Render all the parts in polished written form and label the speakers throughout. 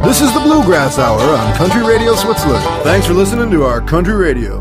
Speaker 1: This is the Bluegrass Hour on Country Radio Switzerland. Thanks for listening to our Country Radio.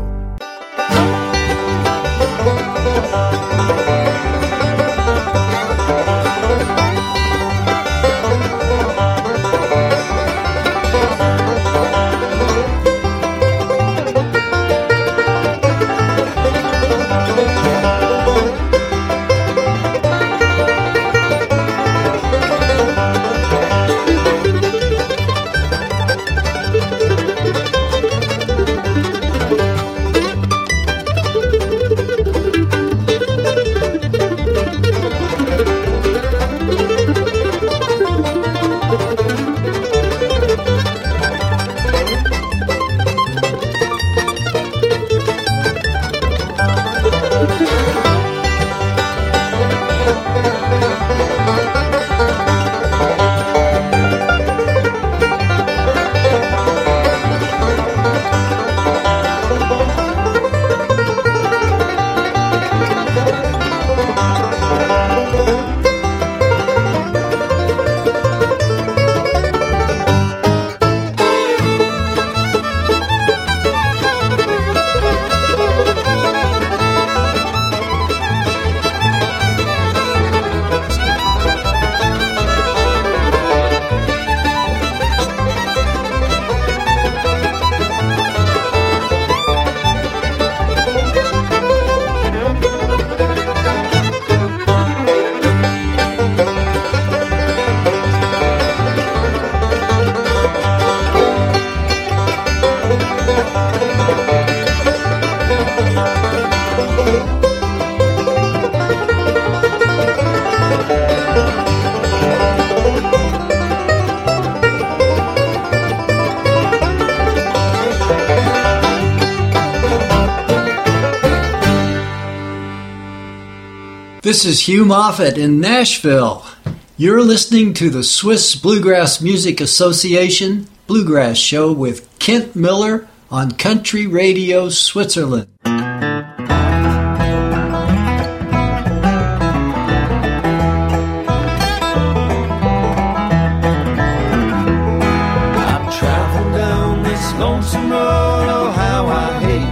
Speaker 2: This is Hugh Moffett in Nashville. You're listening to the Swiss Bluegrass Music Association Bluegrass Show with Kent Miller on Country Radio Switzerland.
Speaker 3: I'm traveling down this lonesome road, oh how I hate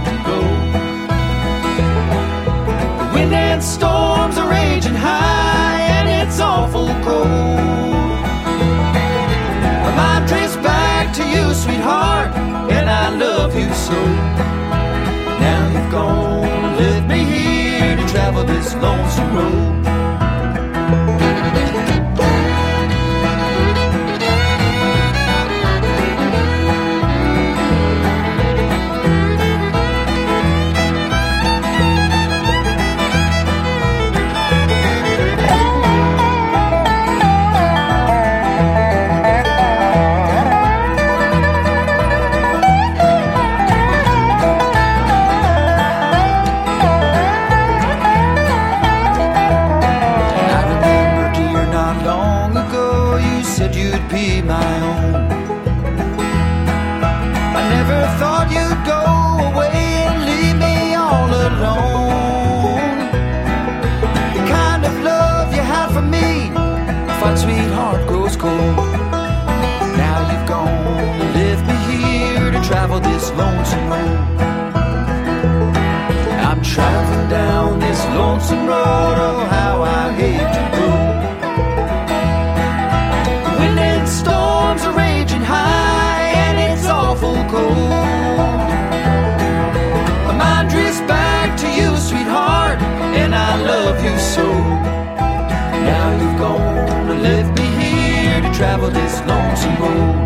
Speaker 3: to go. The wind and storms are raging high and it's awful cold. My mind drifts back to you, sweetheart, and I love you so. Now you've gone and left me here to travel this lonesome road. Sweetheart grows cold. Now you've gone and left me here to travel this lonesome road. I'm traveling down this lonesome road, oh how I hate to go. The wind and storms are raging high and it's awful cold. My mind drifts back to you, sweetheart, and I love you so. Now you've gone and left me here to travel this lonesome road.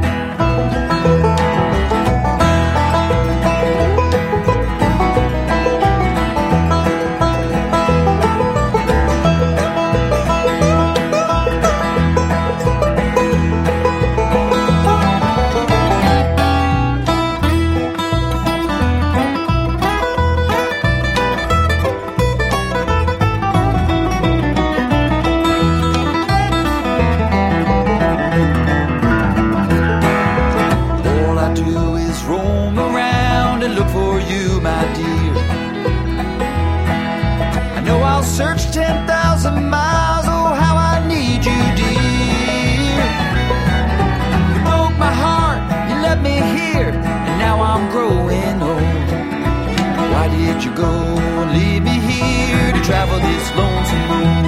Speaker 3: you go and leave me here to travel this lonesome road.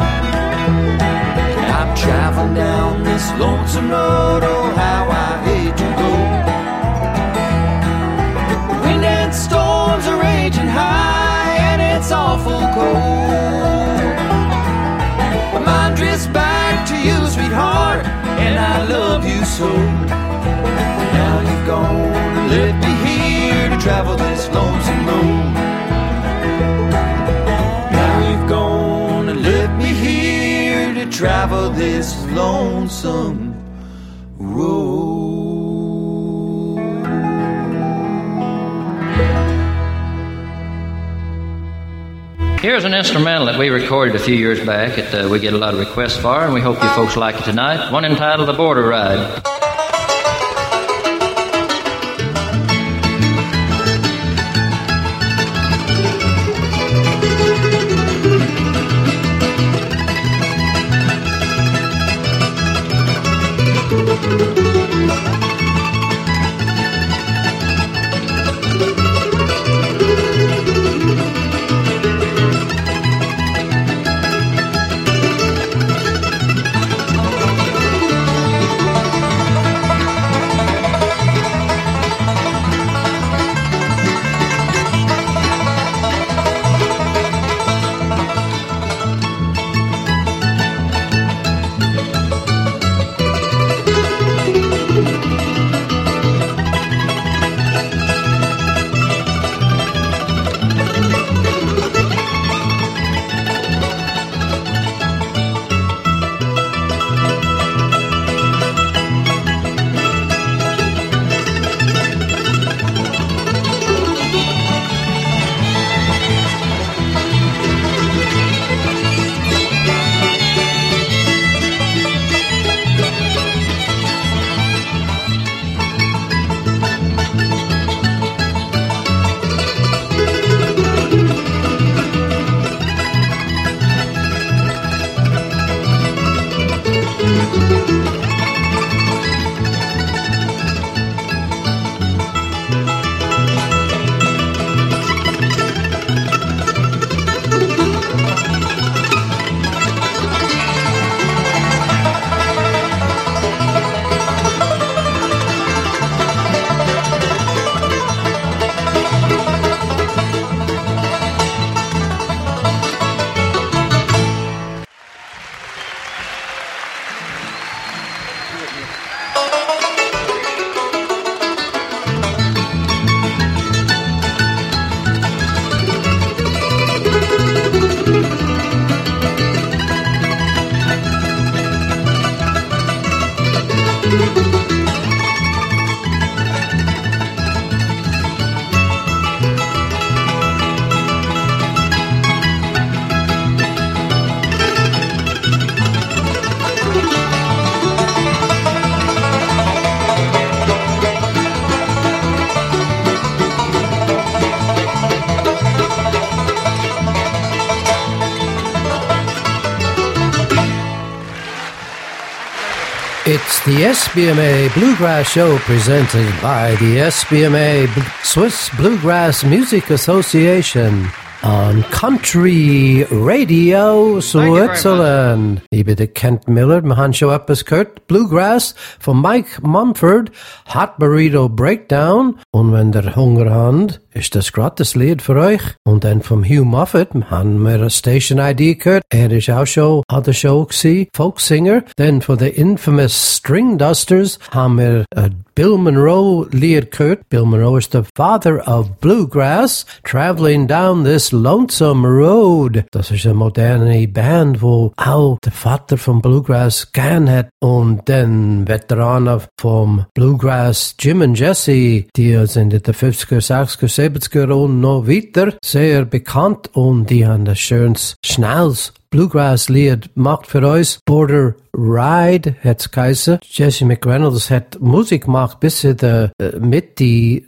Speaker 3: I'm traveling down this lonesome road, oh how I hate to go. The wind and storms are raging high and it's awful cold. My mind drifts back to you, sweetheart, and I love you so. Now you've gone and left me here to travel this lonesome road. Now you've gone and left me here to travel this lonesome road.
Speaker 4: Here's an instrumental that we recorded a few years back that we get a lot of requests for, and we hope you folks like it tonight. One entitled The Border Ride.
Speaker 5: It's the SBMA Bluegrass Show presented by the SBMA Swiss Bluegrass Music Association on Country Radio Switzerland. Ich bin der Kent Miller, wir haben schon etwas gehört. Bluegrass von Mike Mumford, Hot Burrito Breakdown. Und wenn ihr Hunger habt, ist das gerade das Lied für euch. Und dann vom Hugh Moffat haben wir eine Station ID gehört. Ist auch schon an der Show gewesen, Folksinger. Dann von the Infamous String Dusters haben wir Bill Monroe Lied gehört. Bill Monroe is the father of bluegrass, traveling down this lonesome road. Das ist eine moderne Band, wo auch der Vater vom Bluegrass gern hat. Und dann Veteranen vom Bluegrass, Jim und Jesse, die sind in den 50er, 60er, 70er und noch weiter sehr bekannt. Und die haben ein schönes, schnelles Bluegrass-Lied gemacht für uns. Border Ride hat's geheißen. Jesse McReynolds hat Musik gemacht bis in der Mitte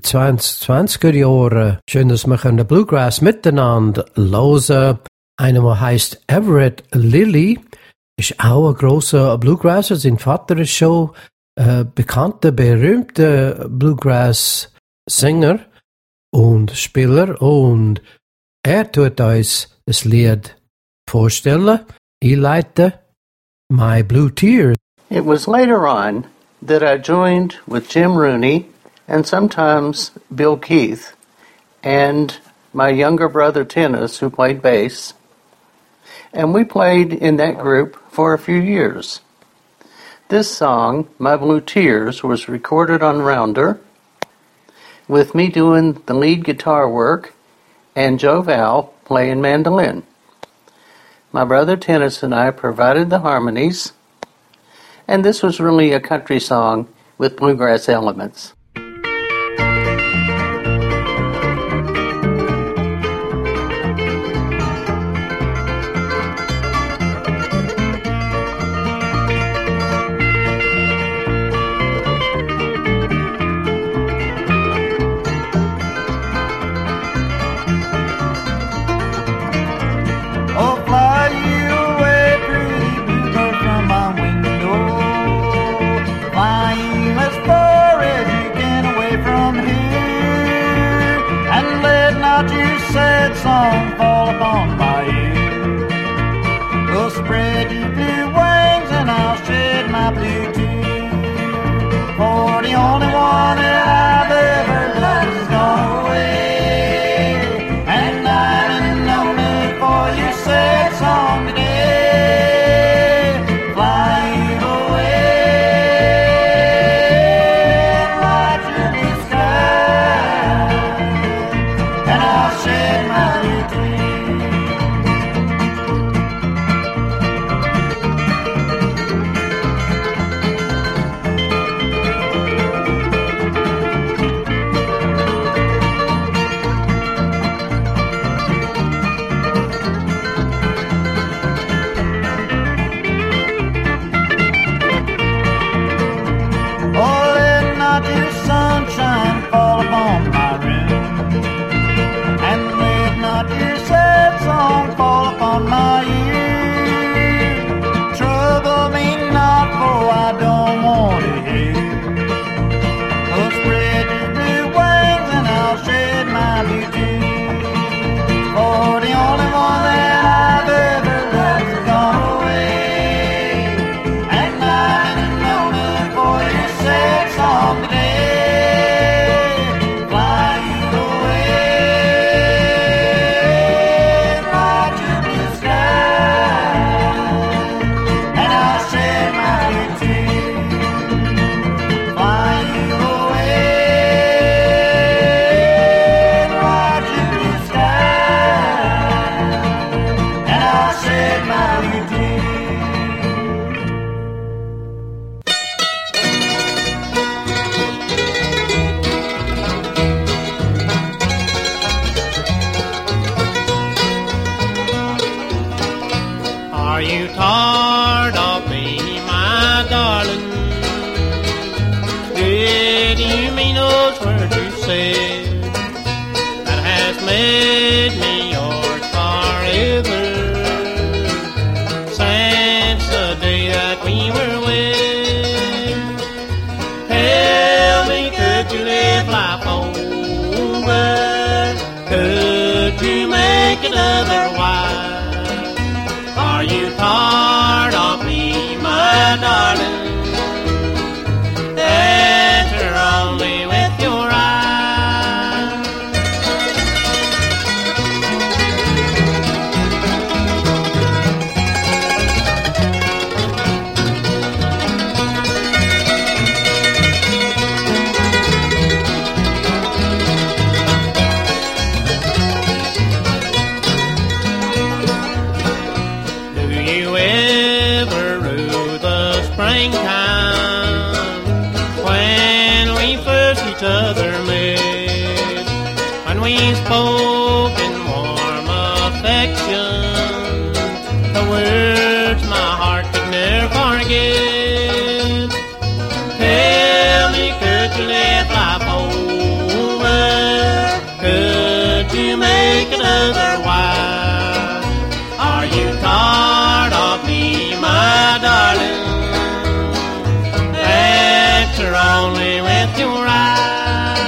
Speaker 5: 20er Jahre. Schön, dass wir können Bluegrass miteinander hören. Einer, der heißt Everett Lilly, ist auch ein grosser Bluegrasser. Sein Vater ist schon bekannter, berühmter Bluegrass-Sänger und Spieler. Und tut uns das Lied vorstellen. Ich leite My Blue Tears.
Speaker 6: It was later on that I joined with Jim Rooney and sometimes Bill Keith and my younger brother Tennis, who played bass. And we played in that group for a few years. This song, My Blue Tears, was recorded on Rounder, with me doing the lead guitar work and Joe Val playing mandolin. My brother Tennis and I provided the harmonies, and this was really a country song with bluegrass elements.
Speaker 3: Sad song fall upon my ear. We'll spread your blue wings and I'll shed my blue tears. For the only one that I've ever loved has gone away, and I'm in no mood for your sad song today. Flying away, light your blue sky, and I'll shed my blue tears. Oh, let not your sunshine fall upon my room, and let not your sad song fall upon my ear. Trouble me not, for I don't want to hear. Oh, spread your blue wings and I'll shed my blue tears. For the only one that I've ever loved has gone away, and I'm in no mood for your sad song today. Flying away, light your blue sky, and I'll shed my blue tears. Flying away, light your blue sky, and I'll shed my blue tears.
Speaker 7: Are you tired of me, my darling? Did you mean those words you said that has made me yours forever? Since the day that we were wed, tell me, could you live life over? Could you make it otherwise? Are you tired of me, my darling? Answer only with your eyes. Do you ever rue the springtime when we first each other met? When we spoke in warm affection, the words my heart could never forget. Tell me, could you live life over? Could you make it otherwise? Are you tired of me, my darling? Answer only with your eyes.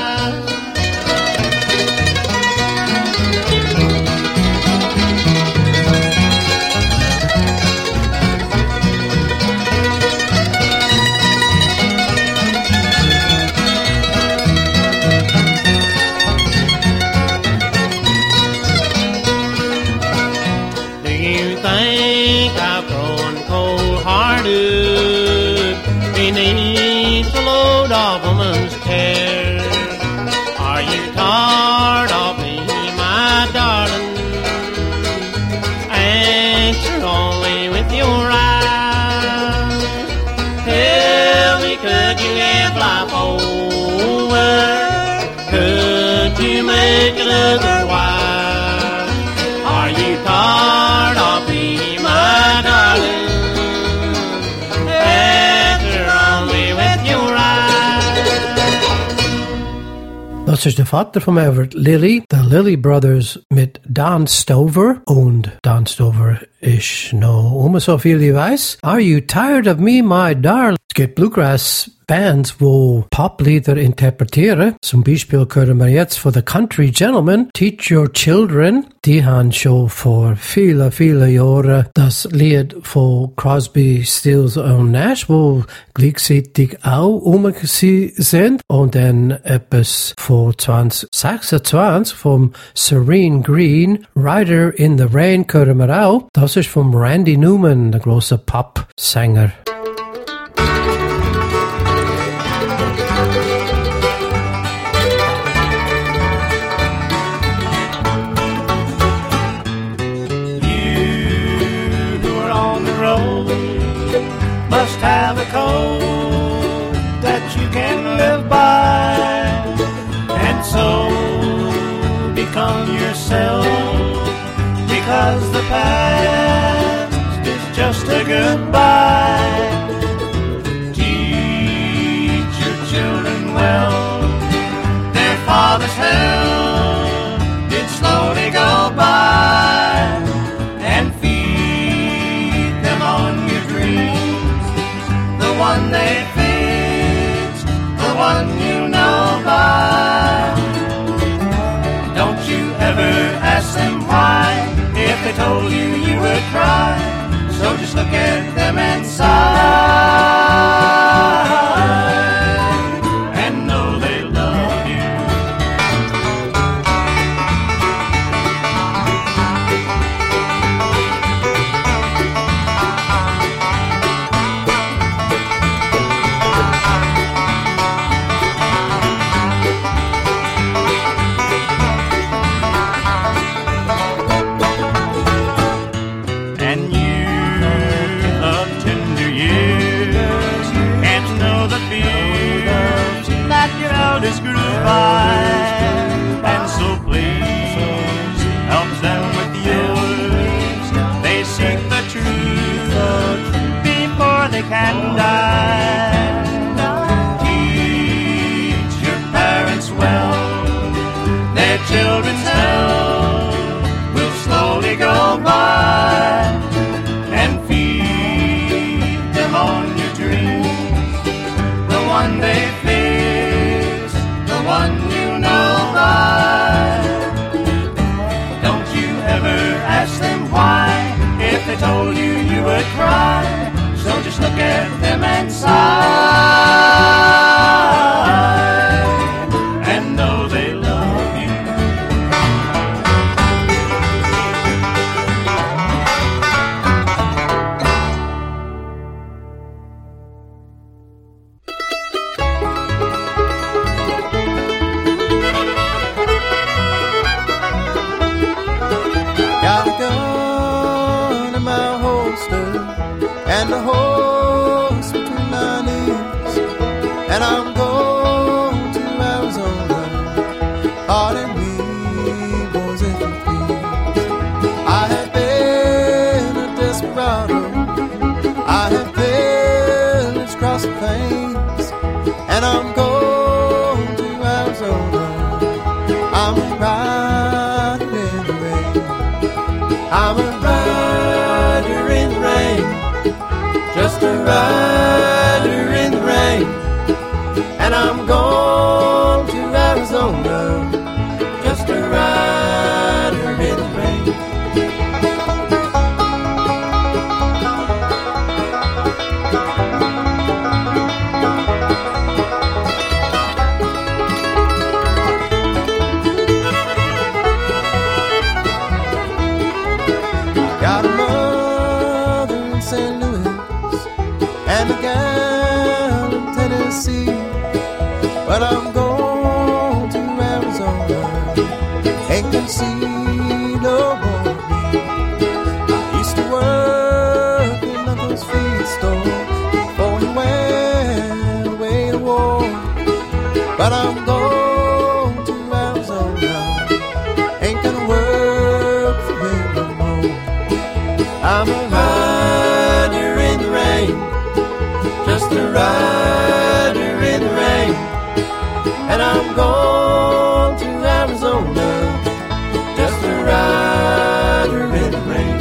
Speaker 7: of woman's care. Are you tired of me, my darling? Answer only with your eyes. Tell me, could you give life over? Could you make it otherwise? Are you tired of me, my darling? Answer only with your eyes.
Speaker 5: Das ist der Vater vom Everett Lilly, the Lilly Brothers mit Dan Stover. Und Dan Stover ist noch so viel ich weiß. Are you tired of me, my darling? Es gibt Bluegrass-Bands, wo Poplieder interpretieren. Zum Beispiel hören wir jetzt von The Country Gentlemen, Teach Your Children. Die haben schon vor viele Jahren das Lied von Crosby, Stills und Nash, wo gleichzeitig auch sind. Und dann etwas von 2026 vom Serene Green, Rider in the Rain, hören wir auch. Das ist vom Randy Newman, der große Pop-Sänger.
Speaker 3: Must have a code that you can live by, and so become yourself, because the past is just a goodbye. Teach your children well, their father's help did slowly go by, and feed them on your dreams, the one they fixed, the one you know by. Don't you ever ask them why, if they told you you would cry, so just look at them and sigh, and know they love you. Elders grew by, and so please help them with yours. They seek the truth before they can die. Teach your parents well, their children's health will slowly go by, and feed them on your dreams, the one they one you know by. Don't you ever ask them why, if they told you you would cry, so just look at them and sigh, and know they love you.
Speaker 8: And a horse between my knees, and I'm going to Arizona, pardon me, boys, if you please. I have been a desperado, I have pillaged across the plains, and I'm going to Arizona. I'm a rider in the rain, I'm a rider in the rain, just a rider in the rain, and I'm going to Arizona, just a rider in the rain. Got a mother in St. Louis and a gal in Tennessee, but I'm going to Arizona. Ain't gonna see no more of me. I used to work in Uncle's feed store before he went away to war, but I'm going to Arizona. Ain't gonna work for him no more. I'm a rider in the rain, just a rider in the rain, and I'm going to Arizona, just a rider in the rain.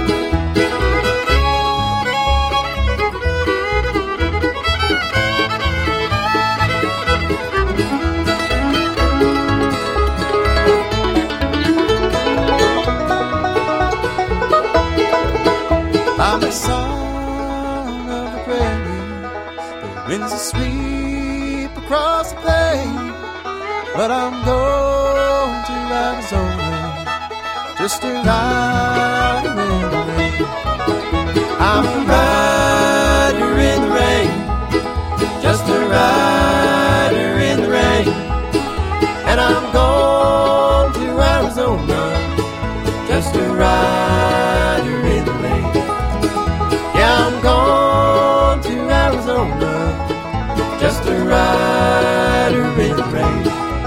Speaker 8: I'm the son of the prairie, the winds that sweep across the plain, but I'm going to Arizona, just a rider in the rain. I'm a rider in the rain, just a rider in the rain, and I'm going to Arizona, just a rider in the rain. Yeah, I'm going to Arizona, just a rider in the rain.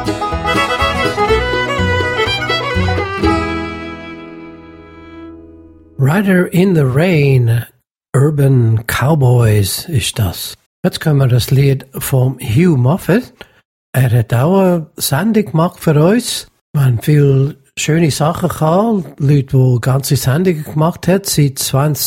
Speaker 5: Rider in the Rain, Urban Cowboys ist das. Jetzt können wir das Lied von Hugh Moffat. Er hat auch eine Sendung gemacht für uns. Wir haben viele schöne Sachen gehabt. Leute, die ganze Sendungen gemacht haben, seit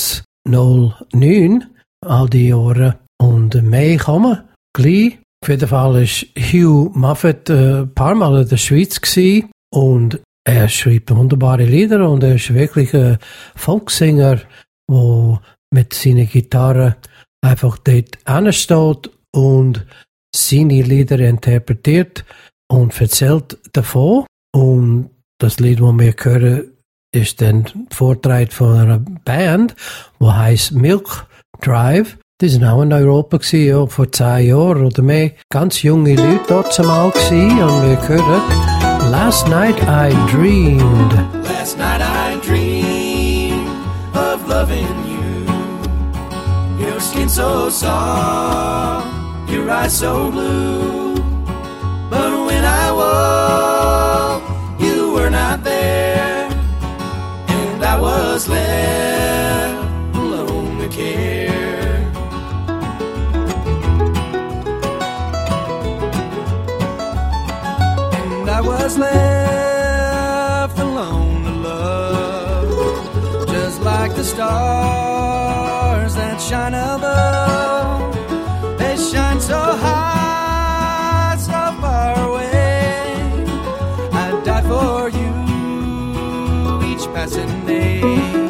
Speaker 5: 2009, all die Jahre. Und mehr kommen gleich. Auf jeden Fall ist Hugh Moffat ein paar Mal in der Schweiz gewesen. Und er schreibt wunderbare Lieder und er ist wirklich ein Volkssänger, der mit seiner Gitarre einfach dort ansteht und seine Lieder interpretiert und erzählt davon. Und das Lied, das wir hören, ist dann Vortrag von einer Band, die heisst Milk Drive. Die sind auch in Europa gewesen, ja, vor 10 Jahren oder mehr. Ganz junge Leute dort zumal gewesen und wir hören Last Night I Dreamed.
Speaker 3: Last night I dreamed of loving you. Your skin so soft, your eyes so blue. But when I woke, you were not there, and I was left alone to care. I was left alone to love, just like the stars that shine above. They shine so high, so far away. I'd die for you each passing day.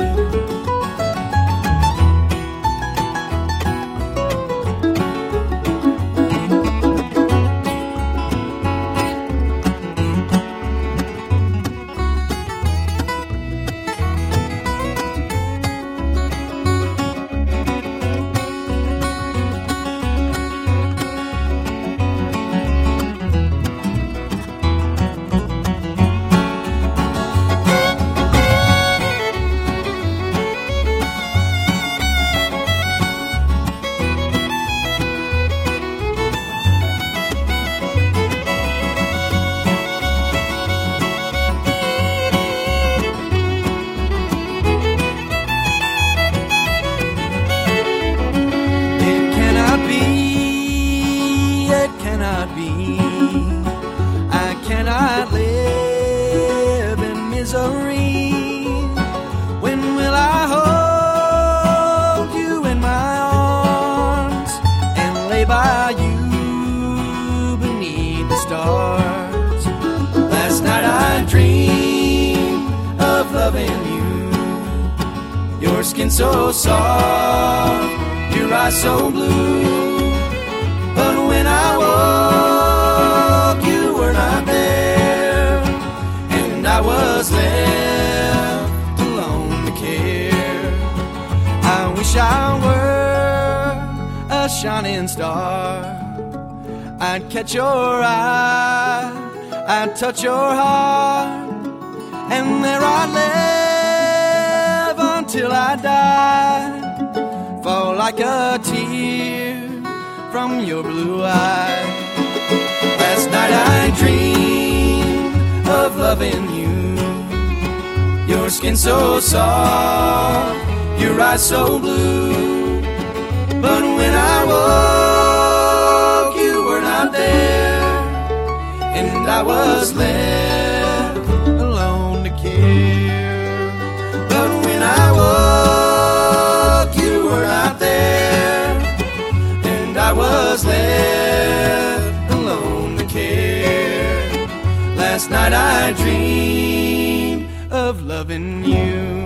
Speaker 3: Skin so soft, your eyes so blue. But when I woke, you were not there, and I was left alone to care. I wish I were a shining star. I'd catch your eye, I'd touch your heart, and there I'd live until I die. Fall like a tear from your blue eyes. Last night I dreamed of loving you. Your skin so soft, your eyes so blue. But when I woke, you were not there, and I was left alone to care. But when I woke, you were not there, and I was left alone to care. Last night I dreamed of loving you.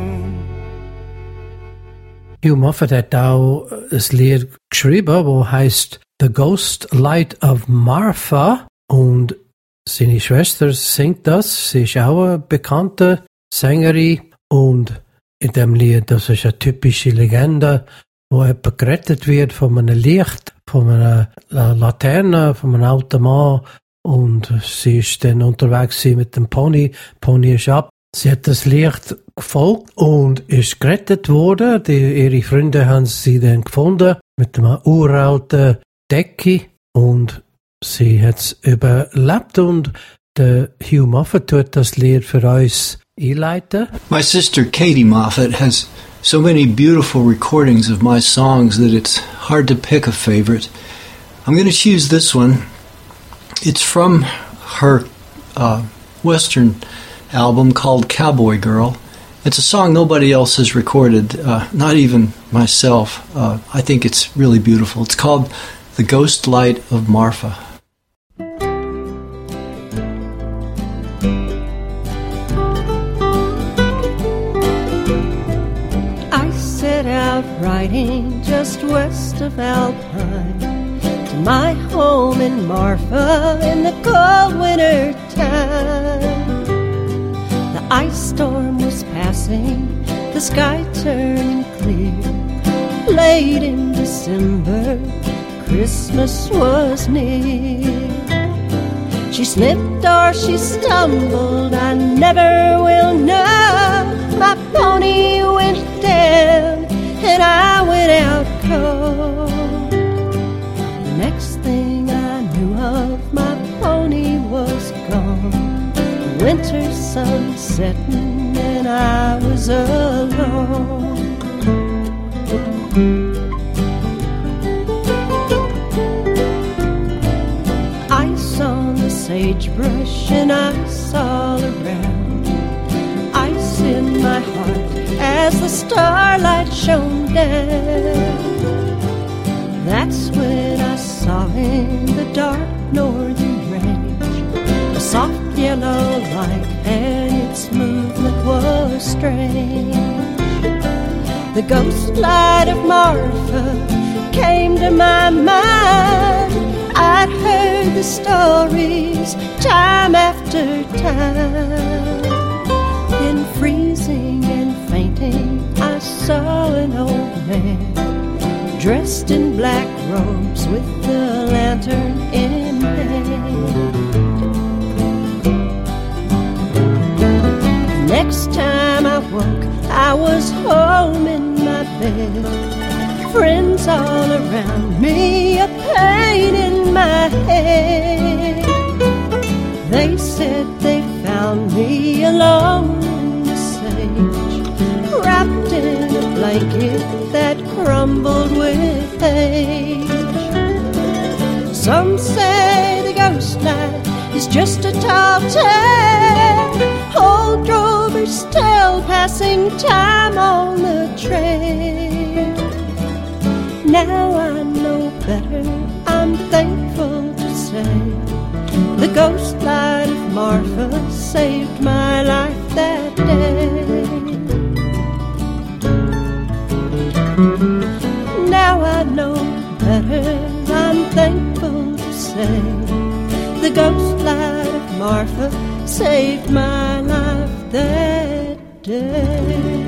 Speaker 5: Hugh Moffat hat auch ein Lied geschrieben, wo heißt The Ghost Light of Martha, und seine Schwester singt das. Sie ist auch eine bekannte Sängerin, und in dem Lied, das ist eine typische Legende, wo jemand gerettet wird von einem Licht, von einer Laterne, von einem alten Mann, und sie ist dann unterwegs mit dem Pony. Pony ist ab. Sie hat das Licht gefolgt und ist gerettet worden. Ihre Freunde haben sie dann gefunden mit einer uralten Decke, und sie hat es überlebt, und der Hugh Moffat tut das Lied für uns einleiten.
Speaker 2: My sister Katie Moffat has so many beautiful recordings of my songs that it's hard to pick a favorite. I'm going to choose this one. It's from her Western album called Cowboy Girl. It's a song nobody else has recorded, not even myself. I think it's really beautiful. It's called The Ghost Light of Martha.
Speaker 9: I set out riding just west of Alpine to my home in Marfa in the cold winter time. The ice storm was passing, the sky turning clear. Late in December, Christmas was near. She slipped or she stumbled, I never will know. My pony went down and I went out cold. The next thing I knew of, my pony was gone. Winter sun setting and I was alone. Ice on the sagebrush and ice all around. Ice in my heart as the starlight shone down. That's when I saw in the dark northern range a soft yellow light, and its movement was strange. The ghost light of Martha came to my mind. I'd heard the stories time after time. Then freezing and fainting, I saw an old man dressed in black robes with a lantern in hand. Next time I woke, I was home in my bed. Friends all around me, a pain in my head. They said they found me alone in the sage, wrapped in a blanket that crumbled with age. Some say the ghost light is just a tall tale. Old drovers tell passing time on the trail. Now I know better, I'm thankful to say the ghost light of Martha saved my life that day. Now I know better, I'm thankful to say the ghost light of Martha saved my life that day.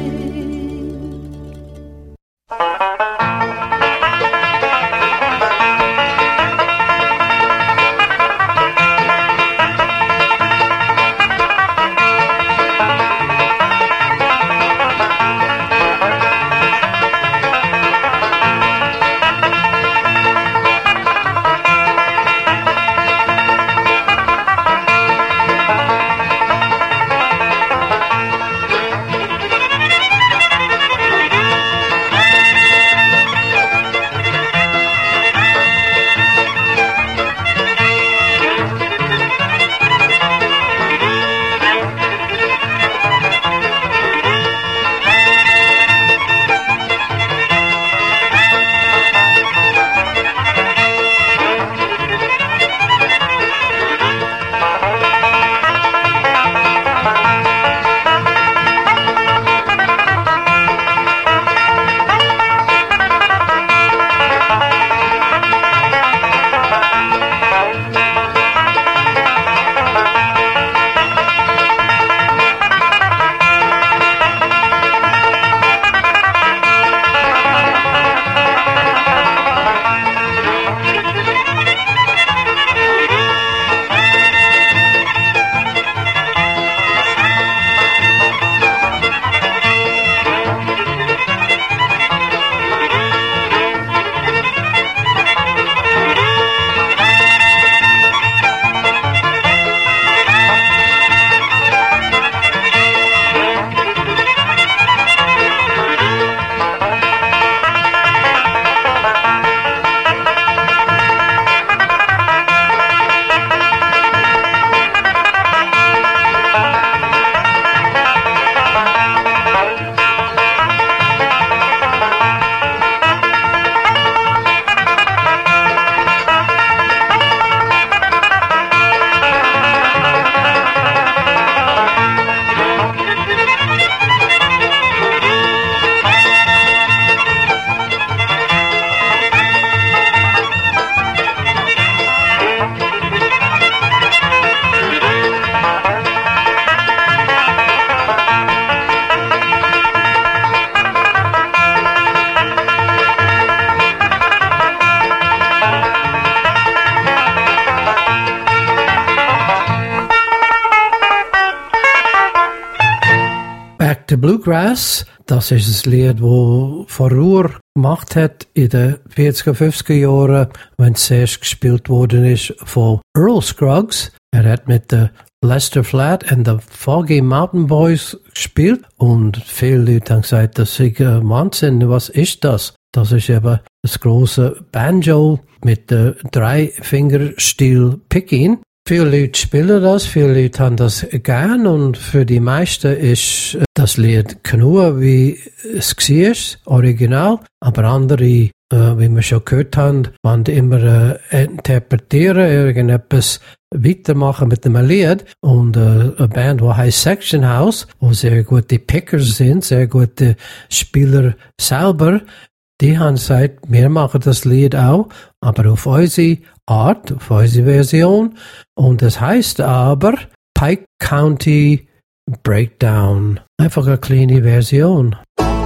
Speaker 5: the Bluegrass, das ist das Lied, wo Furore gemacht hat in den 40er, 50er Jahren, wenn es zuerst gespielt worden ist von Earl Scruggs. Er hat mit der Lester Flatt and the Foggy Mountain Boys gespielt und viele Leute haben gesagt, das ist Wahnsinn, was ist das? Das ist eben das große Banjo mit der Dreifingerstil Picking. Viele Leute spielen das, viele Leute haben das gern und für die meisten ist das Lied genug, wie es war, original. Aber andere, wie wir schon gehört haben, wollen immer interpretieren, irgendetwas weitermachen mit dem Lied. Und eine Band, die heißt Section House, wo sehr gute Pickers sind, sehr gute Spieler selber, die haben gesagt, wir machen das Lied auch, aber auf unsere Art, auf unsere Version. Und es heißt aber Pike County Breakdown. Einfach eine kleine Version.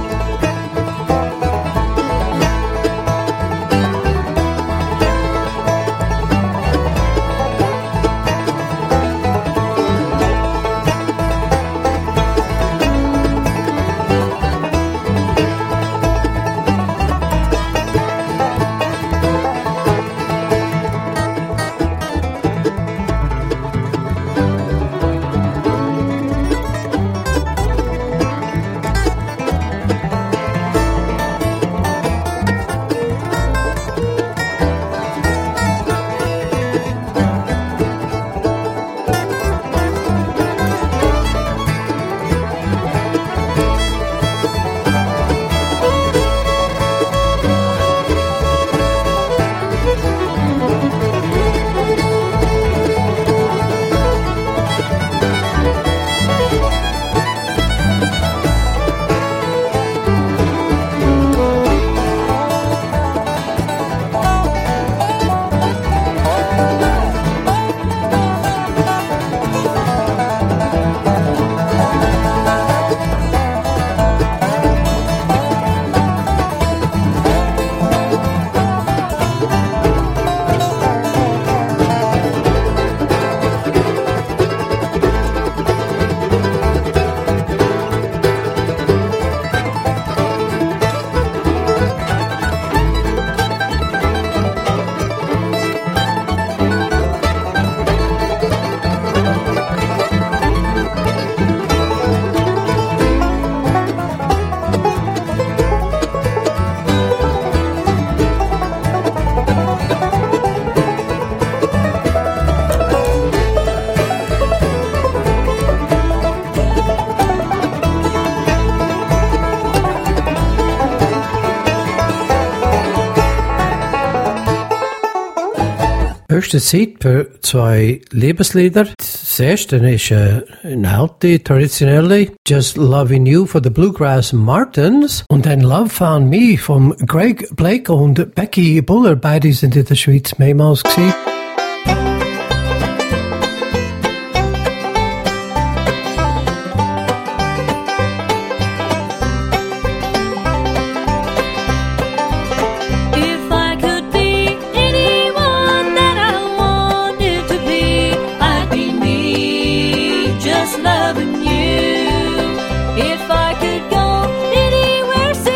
Speaker 5: Höchste Zeit für zwei Liebeslieder. Das erste ist ein alte, traditionelle Just Loving You for the Bluegrass Martins und dann Love Found Me von Greg Blake und Becky Buller. Beide sind in der Schweiz mehrmals gewesen.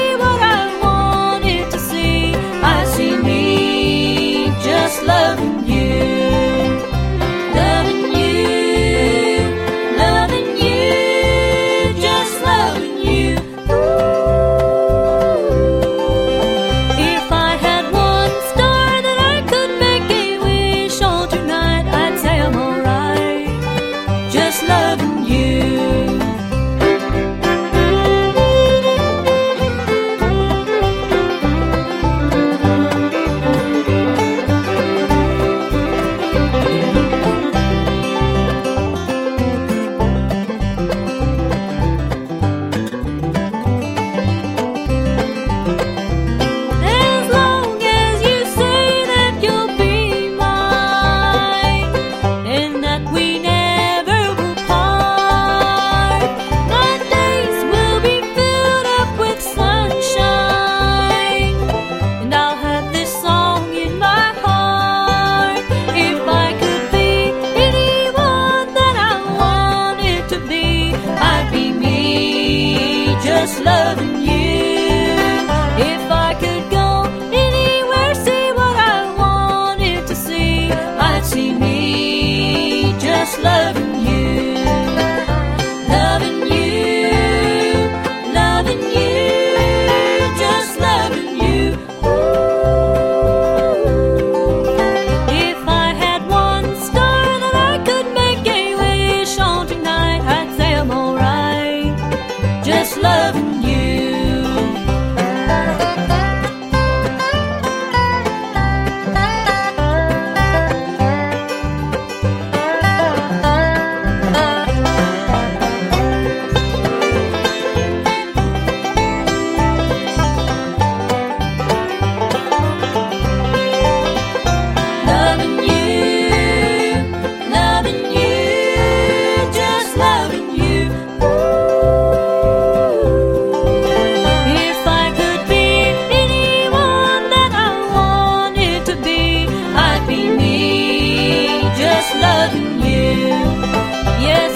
Speaker 3: Loving you.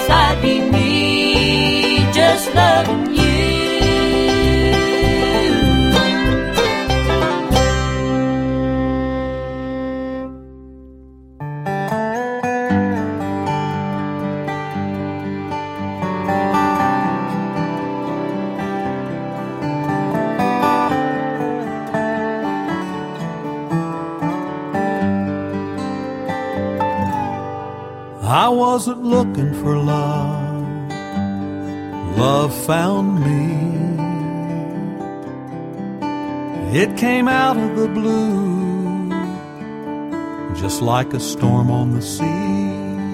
Speaker 9: guess I'd be me, just loving you.
Speaker 10: I wasn't looking for love, love found me. It came out of the blue, just like a storm on the sea.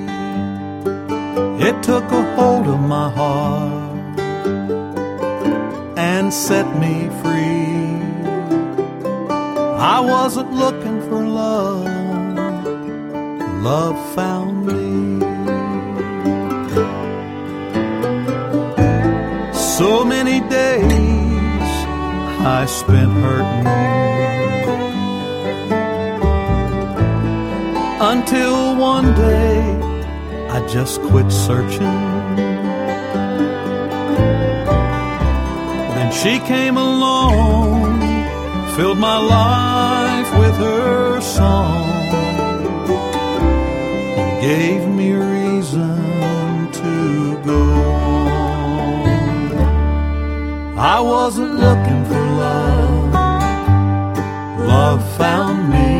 Speaker 10: It took a hold of my heart and set me free. I wasn't looking for love, love found me. So many days I spent hurting, until one day I just quit searching. Then she came along, filled my life with her song, gave me a reason to go on. I wasn't looking for love, love found me.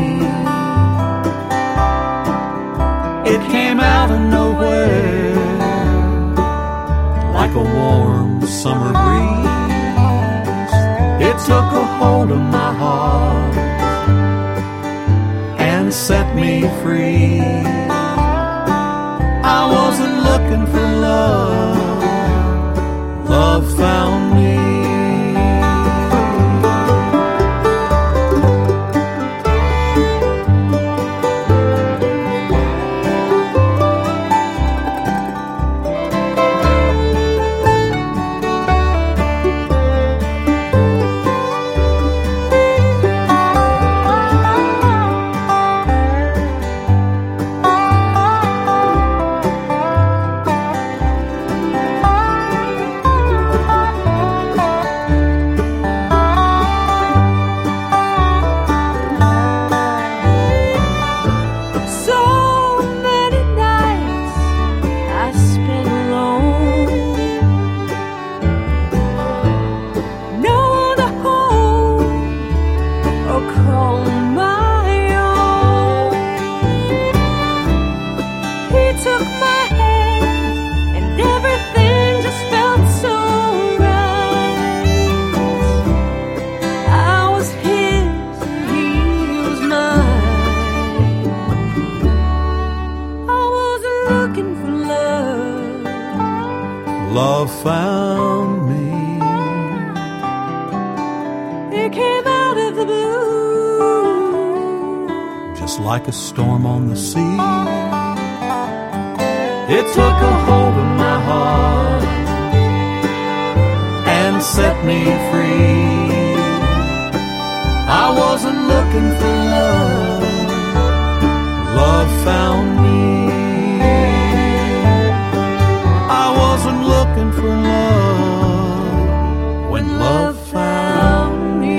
Speaker 10: It came out of nowhere, like a warm summer breeze. It took a hold of my heart and set me free. I wasn't looking for love, love found me. Love found me. It came out of the blue, just like a storm on the sea. It took a hold of my heart and set me free. I wasn't looking for love, love found me. I wasn't looking for love when love found me.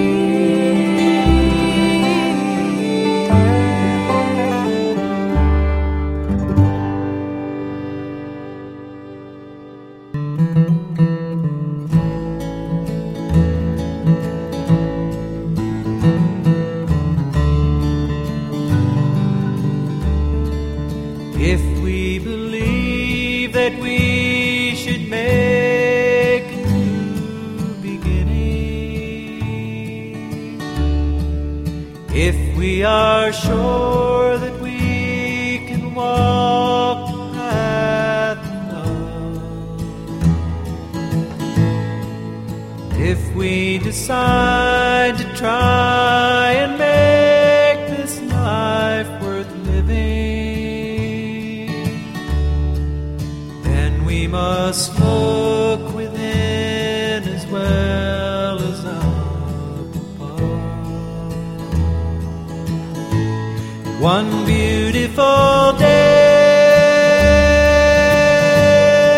Speaker 10: If we believe that we should make a new beginning, if we are sure that we can walk the path of love, if we decide to try and make this life worth living, then we must look within as well as up above. One beautiful day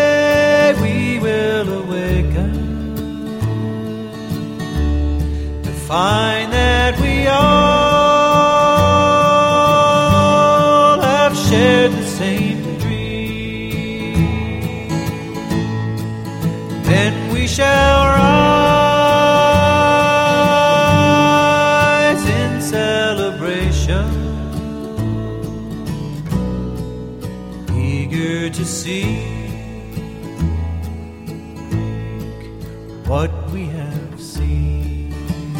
Speaker 3: the same dream. Then we shall rise in celebration, eager to see what we have seen.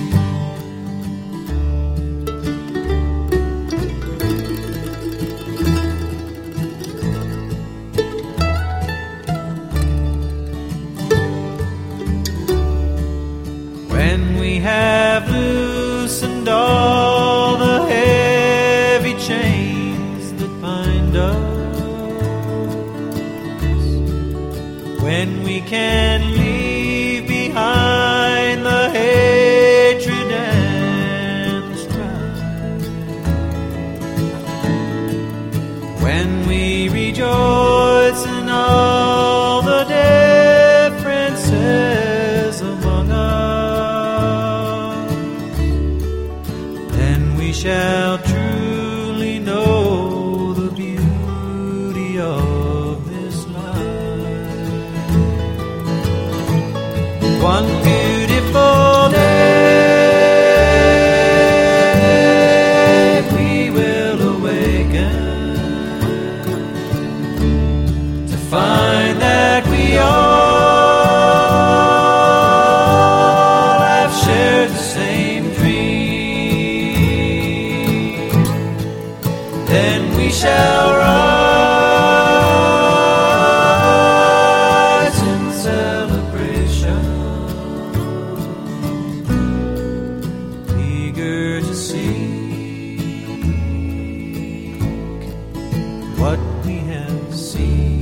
Speaker 3: When we have loosened all the heavy chains that bind us, when we can leave behind the hatred and the strife, when we rejoice in all the differences among us, then we shall truly know the beauty of this life. One beautiful day we will awaken to find that we all have shared the same dream. Then we shall rise in celebration, eager to seek what we have seen.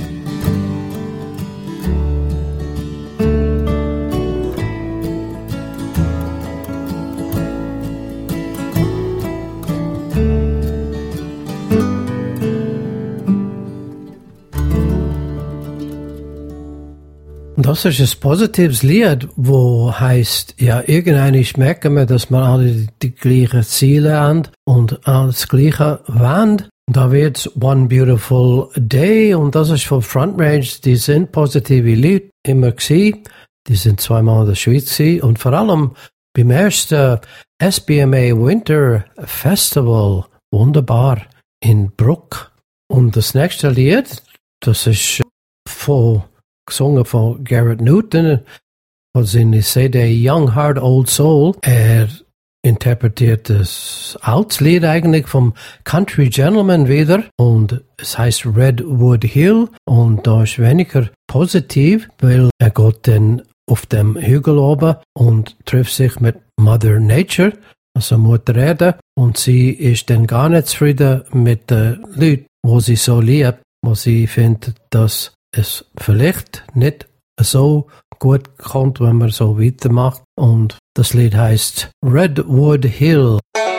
Speaker 5: Das ist ein positives Lied, wo heißt, ja, irgendwann merken wir, dass wir alle die gleichen Ziele haben und das gleiche wollen. Da wird's One Beautiful Day und das ist von Front Range, die sind positive Leute immer gewesen. Die sind zweimal in der Schweiz gewesen und vor allem beim ersten SBMA Winter Festival, wunderbar, in Bruck. Und das nächste Lied, das ist gesungen von Garrett Newton, von seiner CD Young Heart Old Soul. Interpretiert das altes Lied eigentlich vom Country Gentleman wieder und es heißt Redwood Hill und da ist weniger positiv, weil er geht dann auf dem Hügel oben und trifft sich mit Mother Nature, also Mutter Erde, und sie ist dann gar nicht zufrieden mit den Leuten, wo sie so liebt, wo sie findet, dass es vielleicht nicht so gut kommt, wenn man so weitermacht. Und das Lied heißt Redwood Hill.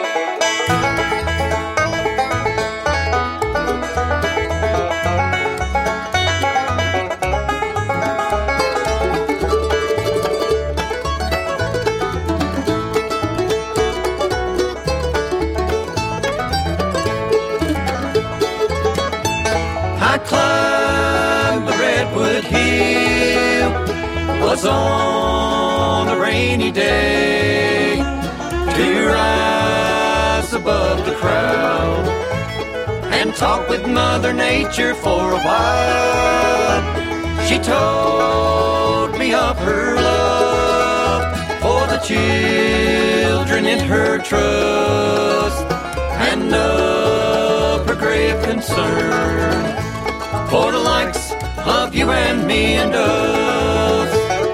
Speaker 3: I climbed the Redwood Hill, was on a rainy day to rise above the crowd and talk with Mother Nature for a while. She told me of her love for the children in her trust and of her grave concern for the likes of you and me and us.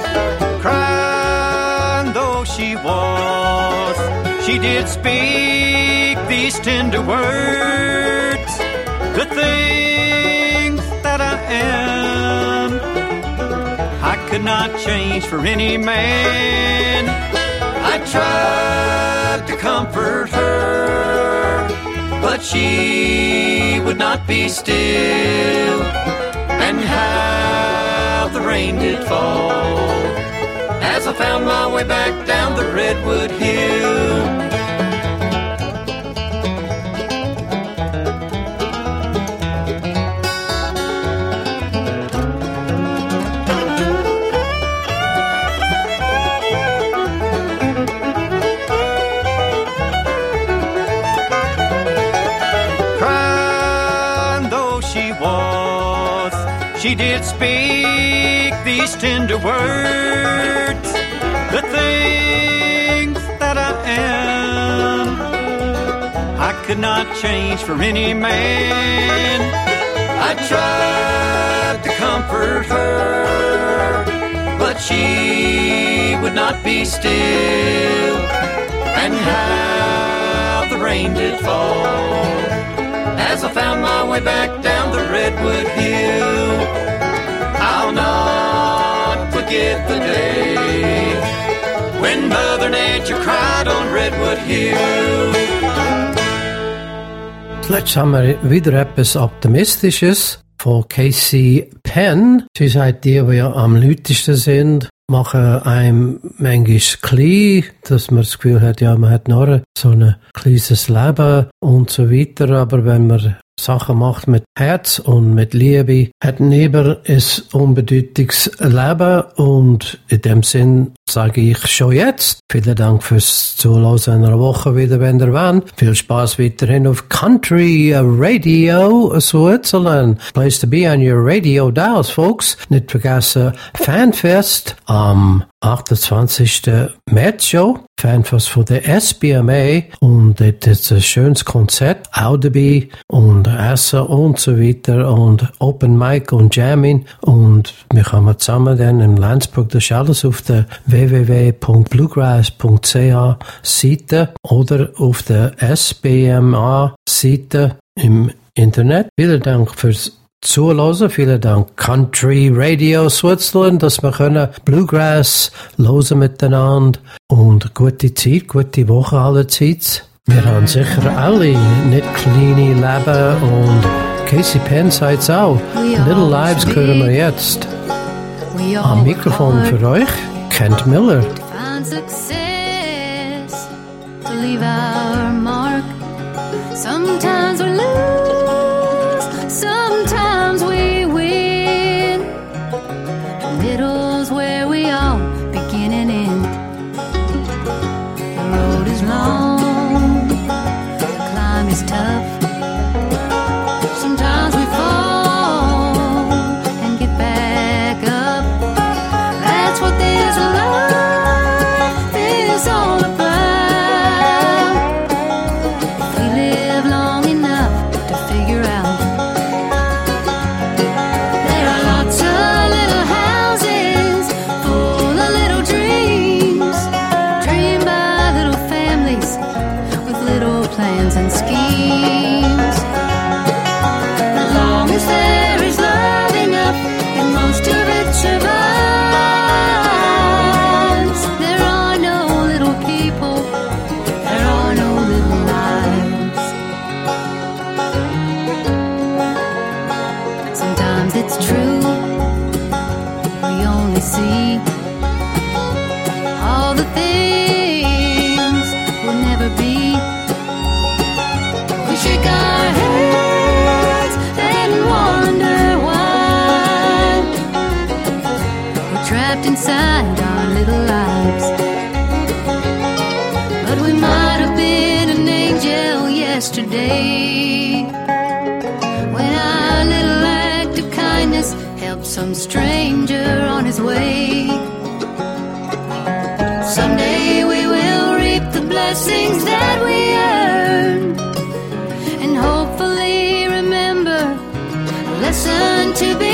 Speaker 3: Crying though she was, she did speak these tender words. The things that I am, I could not change for any man. I tried to comfort her, but she would not be still. And how the rain did fall as I found my way back down the Redwood Hill. she was, she did speak these tender words. The things that I am, I could not change for any man. I tried to comfort her, but she would not be still. And how the rain did fall as I found my way back down the Redwood Hill. I'll not forget the day when Mother Nature cried on Redwood Hill.
Speaker 5: Jetzt haben wir wieder etwas Optimistisches von Casey Penn. Sie sagt, die am lautesten sind, machen einem manchmal klein, dass man das Gefühl hat, ja, man hat noch so ein kleines Leben und so weiter. Aber wenn man Sachen macht mit Herz und mit Liebe, hat lieber ein unbedeutiges Leben. Und in dem Sinn sage ich schon jetzt vielen Dank fürs Zuhören einer Woche wieder, wenn ihr wollt. Viel Spaß weiterhin auf Country Radio Switzerland. Place to be on your radio dials, folks. Nicht vergessen, Fanfest am 28. März schon. Fanfest von der SBMA. Und dort ist ein schönes Konzert. Auch dabei. Und Essen und so weiter. Und Open Mic und Jamming. Und wir kommen zusammen dann in Landsburg. Das ist alles auf der www.bluegrass.ch Seite oder auf der SBMA Seite im Internet. Vielen Dank fürs Zuhören. Vielen Dank Country Radio Switzerland, dass wir können Bluegrass hören miteinander und gute Zeit, gute Woche allerseits. Wir haben sicher alle nicht kleine Leben und Casey Penn sagt's auch. Little Lives hören wir jetzt. Am Mikrofon für euch Kent Miller.
Speaker 11: Find success to leave our mark. Sometimes we lose, sometimes we win. Middle's where we all begin and end. The road is long, the climb is tough. Sometimes we fall and get back up. That's what this life is all about. If we live long enough to figure out, there are lots of little houses full of little dreams, dreamed by little families with little plans and schemes. As long as there is love enough and most of it survives, there are no little people, there are no little lives. Sometimes it's true, we only see all the things will never be. We shake our heads and wonder why we're trapped inside our little lives. But we might have been an angel yesterday when our little act of kindness helped some stranger on his way. Someday we will reap the blessings that we earn, and hopefully remember a lesson to be